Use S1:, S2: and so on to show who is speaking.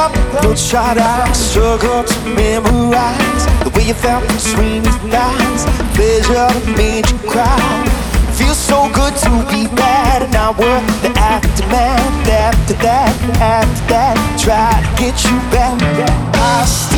S1: Don't try to struggle to memorize the way you felt between these lines. Pleasure that made you cry. Feels so good to be bad, and now we're the aftermath. After that, try to get you back. I